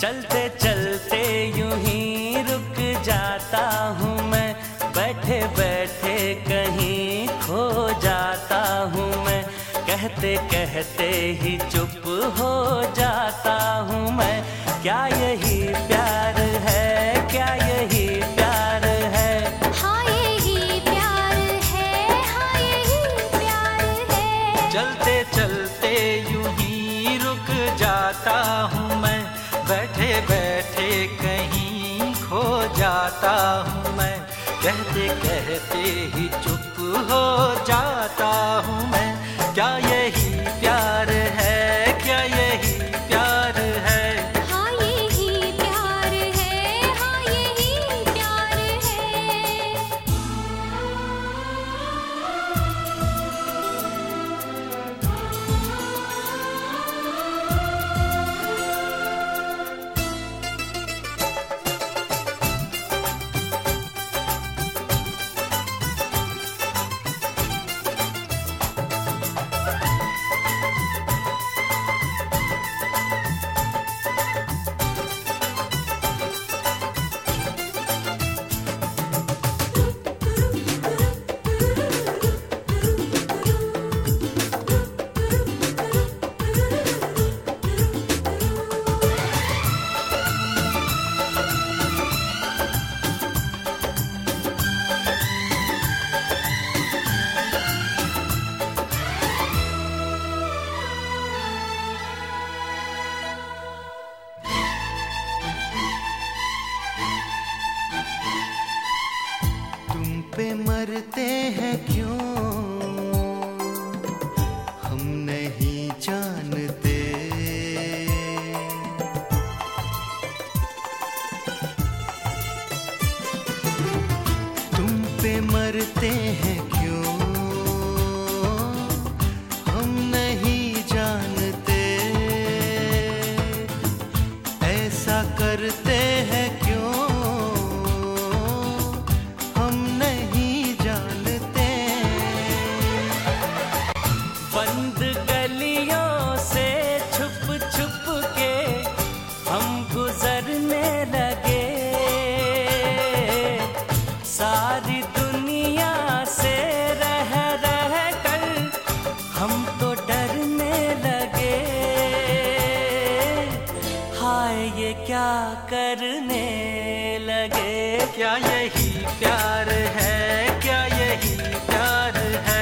चलते चलते यूं ही रुक जाता हूँ मैं, बैठे बैठे कहीं खो जाता हूँ मैं, कहते कहते ही चुप हो जाता हूँ मैं। क्या यही प्यार है, क्या यही प्यार है? हाँ यही प्यार है, हाँ यही प्यार है। चलते चलते यूं ही रुक जाता हूँ मैं, बैठे बैठे कहीं खो जाता हूँ मैं, कहते कहते ही चुप हो जाता हूँ मैं। क्या यही प्यार है, क्या यही प्यार है? हाँ यही प्यार है, हाँ यही प्यार है। पे मरते हैं क्यों हम नहीं जानते, तुम पे मरते हैं क्यों हम नहीं जानते, ऐसा करते हैं क्यों बंद गलियों से छुप छुप के हम गुजरने लगे, सारी दुनिया से रह रह कर हम तो डरने लगे। हाय ये क्या करने लगे? क्या यही प्यार है, क्या यही प्यार है?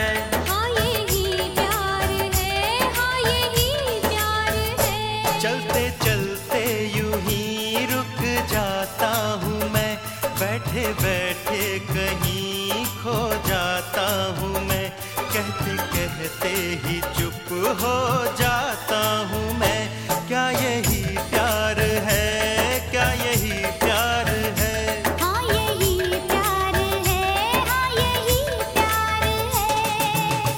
चलते चलते यूं ही रुक जाता हूँ मैं, बैठे बैठे कहीं खो जाता हूँ मैं, कहते कहते ही चुप हो जाता हूँ मैं। क्या यही प्यार है, क्या यही प्यार है? हाँ यही प्यार है, हाँ यही प्यार है।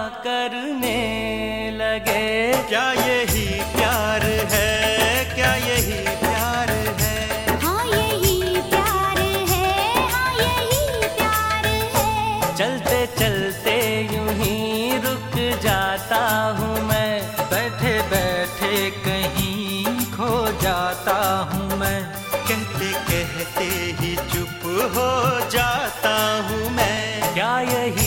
करने लगे। क्या यही प्यार है, क्या यही प्यार है? हाँ यही प्यार है, हाँ यही प्यार है। चलते चलते यूं ही रुक जाता हूँ मैं, बैठे बैठे कहीं खो जाता हूँ मैं। कहते कहते ही चुप हो जाता हूँ मैं। क्या यही